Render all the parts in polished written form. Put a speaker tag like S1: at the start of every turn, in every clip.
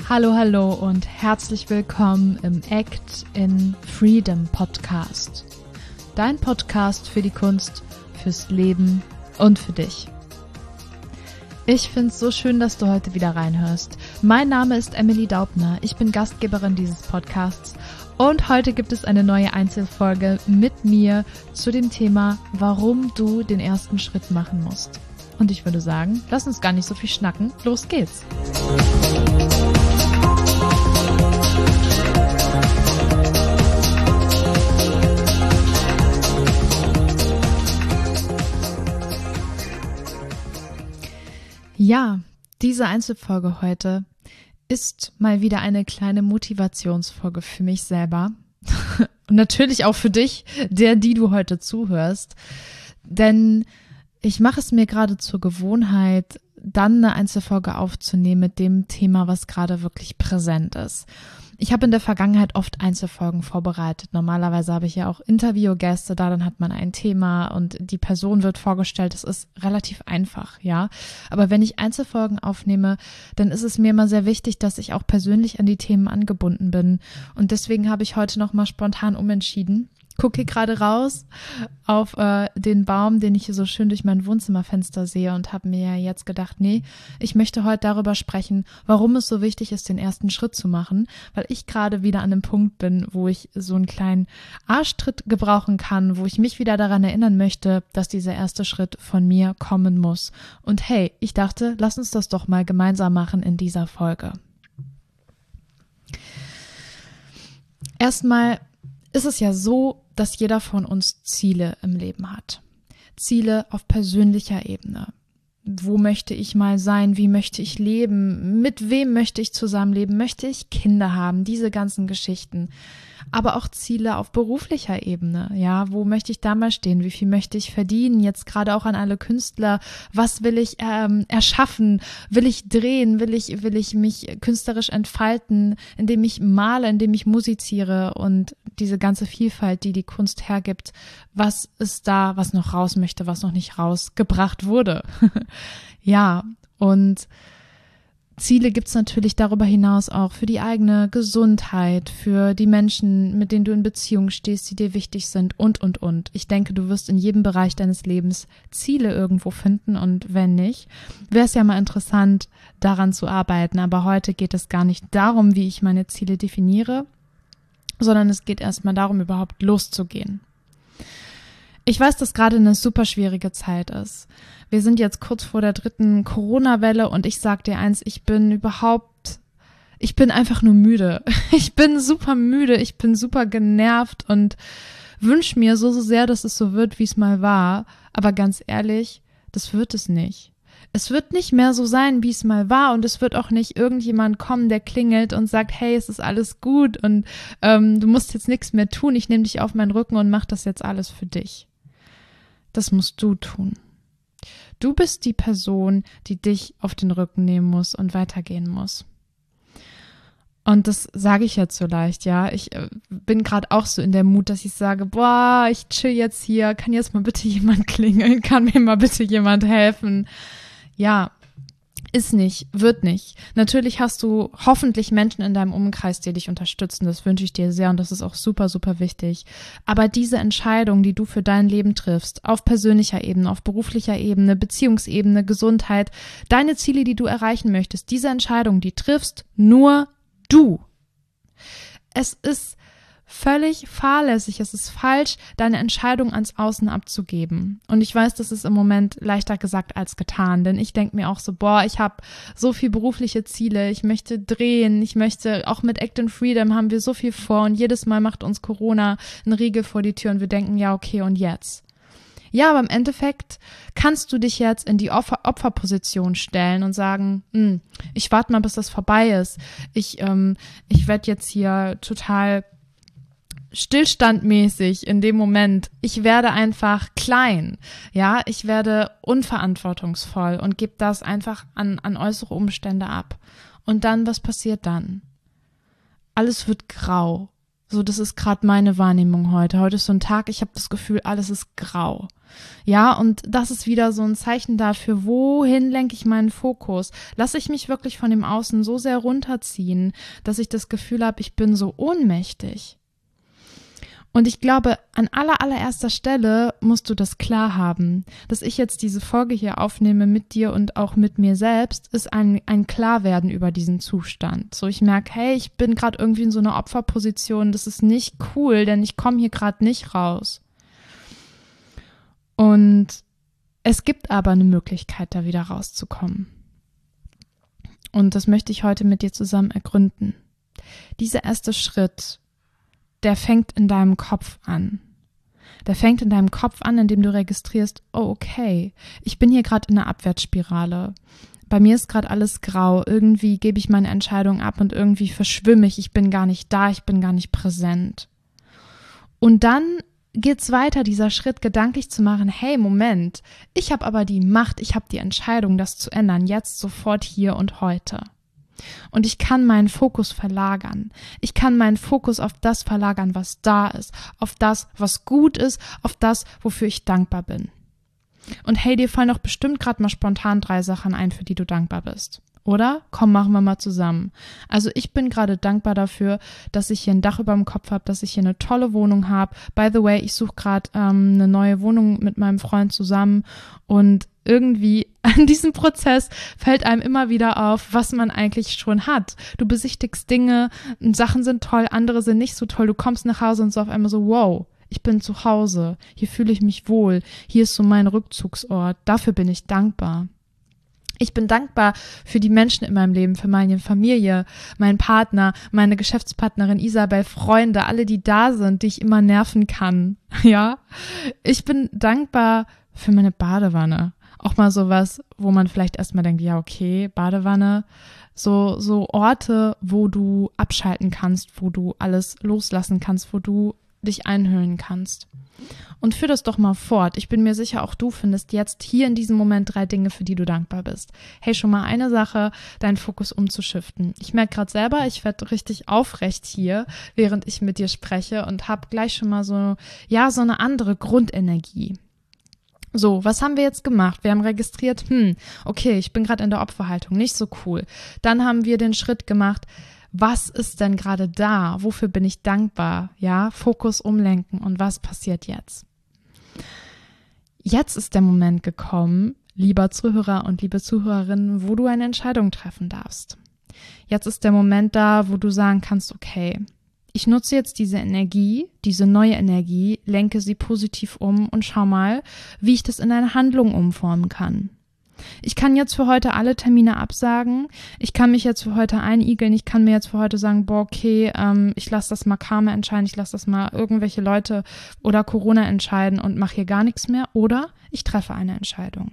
S1: Hallo, hallo und herzlich willkommen im Act in Freedom Podcast. Dein Podcast für die Kunst, fürs Leben und für dich. Ich finde es so schön, dass du heute wieder reinhörst. Mein Name ist Emily Daubner, ich bin Gastgeberin dieses Podcasts und heute gibt es eine neue Einzelfolge mit mir zu dem Thema, warum du den ersten Schritt machen musst. Und ich würde sagen, lass uns gar nicht so viel schnacken, los geht's! Ja, diese Einzelfolge heute ist mal wieder eine kleine Motivationsfolge für mich selber und natürlich auch für dich, die du heute zuhörst, denn ich mache es mir gerade zur Gewohnheit, dann eine Einzelfolge aufzunehmen mit dem Thema, was gerade wirklich präsent ist. Ich habe in der Vergangenheit oft Einzelfolgen vorbereitet. Normalerweise habe ich ja auch Interviewgäste da, dann hat man ein Thema und die Person wird vorgestellt. Das ist relativ einfach, ja. Aber wenn ich Einzelfolgen aufnehme, dann ist es mir immer sehr wichtig, dass ich auch persönlich an die Themen angebunden bin. Und deswegen habe ich heute nochmal spontan umentschieden. Gucke gerade raus auf den Baum, den ich hier so schön durch mein Wohnzimmerfenster sehe und habe mir jetzt gedacht, nee, ich möchte heute darüber sprechen, warum es so wichtig ist, den ersten Schritt zu machen, weil ich gerade wieder an einem Punkt bin, wo ich so einen kleinen Arschtritt gebrauchen kann, wo ich mich wieder daran erinnern möchte, dass dieser erste Schritt von mir kommen muss. Und hey, ich dachte, lass uns das doch mal gemeinsam machen in dieser Folge. Erstmal ist es ja so, dass jeder von uns Ziele im Leben hat. Ziele auf persönlicher Ebene. Wo möchte ich mal sein? Wie möchte ich leben? Mit wem möchte ich zusammenleben? Möchte ich Kinder haben? Diese ganzen Geschichten. Aber auch Ziele auf beruflicher Ebene. Ja, wo möchte ich da mal stehen? Wie viel möchte ich verdienen? Jetzt gerade auch an alle Künstler. Was will ich erschaffen? Will ich drehen? Will ich mich künstlerisch entfalten, indem ich male, indem ich musiziere und diese ganze Vielfalt, die die Kunst hergibt. Was ist da, was noch raus möchte, was noch nicht rausgebracht wurde? Ja, und Ziele gibt's natürlich darüber hinaus auch für die eigene Gesundheit, für die Menschen, mit denen du in Beziehung stehst, die dir wichtig sind und. Ich denke, du wirst in jedem Bereich deines Lebens Ziele irgendwo finden und wenn nicht, wäre es ja mal interessant, daran zu arbeiten. Aber heute geht es gar nicht darum, wie ich meine Ziele definiere, sondern es geht erstmal darum, überhaupt loszugehen. Ich weiß, dass gerade eine super schwierige Zeit ist. Wir sind jetzt kurz vor der 3. Corona-Welle und ich sag dir eins, ich bin einfach nur müde. Ich bin super müde, ich bin super genervt und wünsche mir so sehr, dass es so wird, wie es mal war. Aber ganz ehrlich, das wird es nicht. Es wird nicht mehr so sein, wie es mal war und es wird auch nicht irgendjemand kommen, der klingelt und sagt, hey, es ist alles gut und du musst jetzt nichts mehr tun, ich nehme dich auf meinen Rücken und mache das jetzt alles für dich. Das musst du tun. Du bist die Person, die dich auf den Rücken nehmen muss und weitergehen muss. Und das sage ich jetzt so leicht, ja. Ich bin gerade auch so in der Mut, dass ich sage, boah, ich chill jetzt hier, kann jetzt mal bitte jemand klingeln, kann mir mal bitte jemand helfen. Ja, ist nicht, wird nicht. Natürlich hast du hoffentlich Menschen in deinem Umkreis, die dich unterstützen. Das wünsche ich dir sehr und das ist auch super, super wichtig. Aber diese Entscheidung, die du für dein Leben triffst, auf persönlicher Ebene, auf beruflicher Ebene, Beziehungsebene, Gesundheit, deine Ziele, die du erreichen möchtest, diese Entscheidung, die triffst nur du. Es ist völlig fahrlässig, es ist falsch, deine Entscheidung ans Außen abzugeben. Und ich weiß, das ist im Moment leichter gesagt als getan, denn ich denke mir auch so, boah, ich habe so viel berufliche Ziele, ich möchte drehen, ich möchte, auch mit Act in Freedom haben wir so viel vor und jedes Mal macht uns Corona einen Riegel vor die Tür und wir denken, ja, okay, und jetzt? Ja, aber im Endeffekt kannst du dich jetzt in die Opferposition stellen und sagen, ich warte mal, bis das vorbei ist. Ich werde jetzt hier total stillstandmäßig in dem Moment. Ich werde einfach klein. Ja, ich werde unverantwortungsvoll und gebe das einfach an äußere Umstände ab. Und dann, was passiert dann? Alles wird grau. So, das ist gerade meine Wahrnehmung heute. Heute ist so ein Tag, ich habe das Gefühl, alles ist grau. Ja, und das ist wieder so ein Zeichen dafür, wohin lenke ich meinen Fokus? Lasse ich mich wirklich von dem Außen so sehr runterziehen, dass ich das Gefühl habe, ich bin so ohnmächtig? Und ich glaube, an allererster Stelle musst du das klar haben. Dass ich jetzt diese Folge hier aufnehme mit dir und auch mit mir selbst, ist ein Klarwerden über diesen Zustand. So, ich merke, hey, ich bin gerade irgendwie in so einer Opferposition, das ist nicht cool, denn ich komme hier gerade nicht raus. Und es gibt aber eine Möglichkeit, da wieder rauszukommen. Und das möchte ich heute mit dir zusammen ergründen. Dieser erste Schritt, der fängt in deinem Kopf an. Der fängt in deinem Kopf an, indem du registrierst, oh okay, ich bin hier gerade in einer Abwärtsspirale. Bei mir ist gerade alles grau, irgendwie gebe ich meine Entscheidung ab und irgendwie verschwimme ich bin gar nicht da, ich bin gar nicht präsent. Und dann geht's weiter, dieser Schritt gedanklich zu machen, hey, Moment, ich habe aber die Macht, ich habe die Entscheidung, das zu ändern, jetzt, sofort, hier und heute. Und ich kann meinen Fokus verlagern. Ich kann meinen Fokus auf das verlagern, was da ist, auf das, was gut ist, auf das, wofür ich dankbar bin. Und hey, dir fallen doch bestimmt gerade mal spontan 3 Sachen ein, für die du dankbar bist. Oder? Komm, machen wir mal zusammen. Also ich bin gerade dankbar dafür, dass ich hier ein Dach über dem Kopf habe, dass ich hier eine tolle Wohnung habe. By the way, ich suche gerade eine neue Wohnung mit meinem Freund zusammen und irgendwie an diesem Prozess fällt einem immer wieder auf, was man eigentlich schon hat. Du besichtigst Dinge, Sachen sind toll, andere sind nicht so toll. Du kommst nach Hause und so auf einmal so, wow, ich bin zu Hause, hier fühle ich mich wohl, hier ist so mein Rückzugsort, dafür bin ich dankbar. Ich bin dankbar für die Menschen in meinem Leben, für meine Familie, meinen Partner, meine Geschäftspartnerin Isabel, Freunde, alle, die da sind, die ich immer nerven kann. Ja, ich bin dankbar für meine Badewanne. Auch mal sowas, wo man vielleicht erstmal denkt, ja okay, Badewanne, so Orte, wo du abschalten kannst, wo du alles loslassen kannst, wo du dich einhüllen kannst. Und führ das doch mal fort. Ich bin mir sicher, auch du findest jetzt hier in diesem Moment 3 Dinge, für die du dankbar bist. Hey, schon mal eine Sache, deinen Fokus umzuschiften. Ich merke gerade selber, ich werde richtig aufrecht hier, während ich mit dir spreche und habe gleich schon mal so eine andere Grundenergie. So, was haben wir jetzt gemacht? Wir haben registriert, okay, ich bin gerade in der Opferhaltung, nicht so cool. Dann haben wir den Schritt gemacht, was ist denn gerade da? Wofür bin ich dankbar? Ja, Fokus umlenken. Und was passiert jetzt? Jetzt ist der Moment gekommen, lieber Zuhörer und liebe Zuhörerin, wo du eine Entscheidung treffen darfst. Jetzt ist der Moment da, wo du sagen kannst, okay, ich nutze jetzt diese Energie, diese neue Energie, lenke sie positiv um und schau mal, wie ich das in eine Handlung umformen kann. Ich kann jetzt für heute alle Termine absagen. Ich kann mich jetzt für heute einigeln. Ich kann mir jetzt für heute sagen, boah, okay, ich lasse das mal Karma entscheiden. Ich lasse das mal irgendwelche Leute oder Corona entscheiden und mache hier gar nichts mehr. Oder ich treffe eine Entscheidung.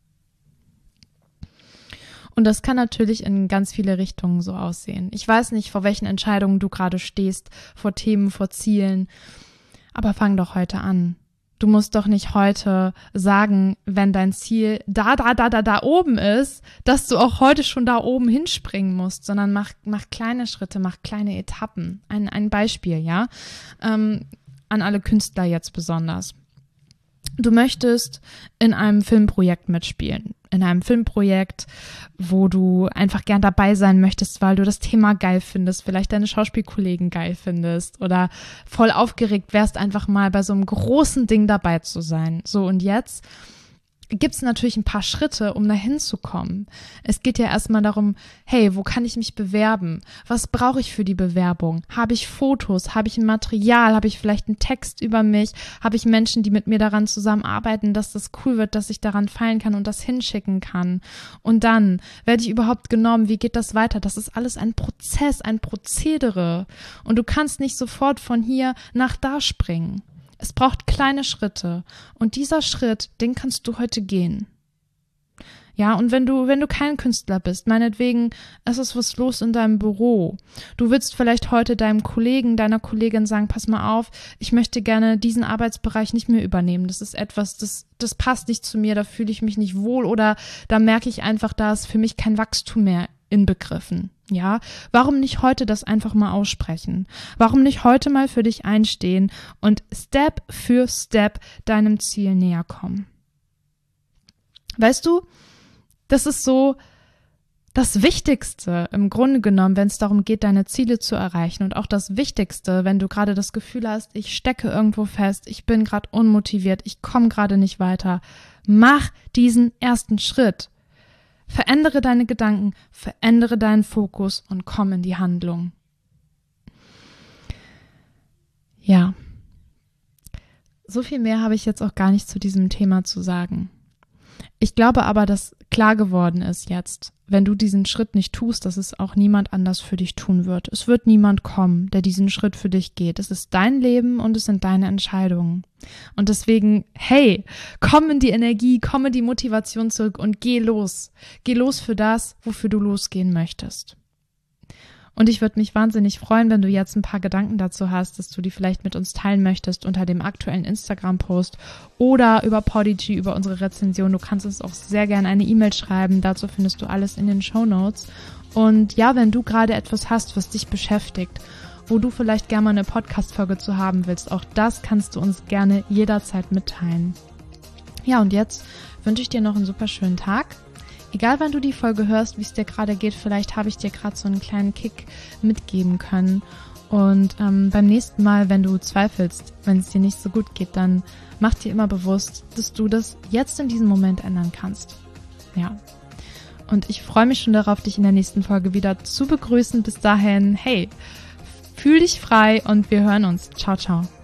S1: Und das kann natürlich in ganz viele Richtungen so aussehen. Ich weiß nicht, vor welchen Entscheidungen du gerade stehst, vor Themen, vor Zielen. Aber fang doch heute an. Du musst doch nicht heute sagen, wenn dein Ziel da oben ist, dass du auch heute schon da oben hinspringen musst, sondern mach kleine Schritte, mach kleine Etappen. Ein Beispiel, ja, an alle Künstler jetzt besonders. Du möchtest in einem Filmprojekt mitspielen. In einem Filmprojekt, wo du einfach gern dabei sein möchtest, weil du das Thema geil findest, vielleicht deine Schauspielkollegen geil findest oder voll aufgeregt wärst, einfach mal bei so einem großen Ding dabei zu sein. So, und jetzt gibt es natürlich ein paar Schritte, um da hinzukommen. Es geht ja erstmal darum, hey, wo kann ich mich bewerben? Was brauche ich für die Bewerbung? Habe ich Fotos? Habe ich ein Material? Habe ich vielleicht einen Text über mich? Habe ich Menschen, die mit mir daran zusammenarbeiten, dass das cool wird, dass ich daran feilen kann und das hinschicken kann? Und dann werde ich überhaupt genommen? Wie geht das weiter? Das ist alles ein Prozess, ein Prozedere. Und du kannst nicht sofort von hier nach da springen. Es braucht kleine Schritte und dieser Schritt, den kannst du heute gehen. Ja, und wenn du kein Künstler bist, meinetwegen, es ist was los in deinem Büro. Du willst vielleicht heute deinem Kollegen, deiner Kollegin sagen, pass mal auf, ich möchte gerne diesen Arbeitsbereich nicht mehr übernehmen. Das ist etwas, das passt nicht zu mir, da fühle ich mich nicht wohl oder da merke ich einfach, da ist für mich kein Wachstum mehr inbegriffen. Ja, warum nicht heute das einfach mal aussprechen? Warum nicht heute mal für dich einstehen und Step für Step deinem Ziel näher kommen? Weißt du, das ist so das Wichtigste im Grunde genommen, wenn es darum geht, deine Ziele zu erreichen, und auch das Wichtigste, wenn du gerade das Gefühl hast, ich stecke irgendwo fest, ich bin gerade unmotiviert, ich komme gerade nicht weiter. Mach diesen ersten Schritt. Verändere deine Gedanken, verändere deinen Fokus und komm in die Handlung. Ja, so viel mehr habe ich jetzt auch gar nicht zu diesem Thema zu sagen. Ich glaube aber, dass klar geworden ist jetzt, wenn du diesen Schritt nicht tust, dass es auch niemand anders für dich tun wird. Es wird niemand kommen, der diesen Schritt für dich geht. Es ist dein Leben und es sind deine Entscheidungen. Und deswegen, hey, komm in die Energie, komm in die Motivation zurück und geh los. Geh los für das, wofür du losgehen möchtest. Und ich würde mich wahnsinnig freuen, wenn du jetzt ein paar Gedanken dazu hast, dass du die vielleicht mit uns teilen möchtest unter dem aktuellen Instagram-Post oder über Podigy, über unsere Rezension. Du kannst uns auch sehr gerne eine E-Mail schreiben. Dazu findest du alles in den Shownotes. Und ja, wenn du gerade etwas hast, was dich beschäftigt, wo du vielleicht gerne mal eine Podcast-Folge zu haben willst, auch das kannst du uns gerne jederzeit mitteilen. Ja, und jetzt wünsche ich dir noch einen super schönen Tag. Egal, wann du die Folge hörst, wie es dir gerade geht, vielleicht habe ich dir gerade so einen kleinen Kick mitgeben können. Und beim nächsten Mal, wenn du zweifelst, wenn es dir nicht so gut geht, dann mach dir immer bewusst, dass du das jetzt in diesem Moment ändern kannst. Ja. Und ich freue mich schon darauf, dich in der nächsten Folge wieder zu begrüßen. Bis dahin, hey, fühl dich frei und wir hören uns. Ciao, ciao.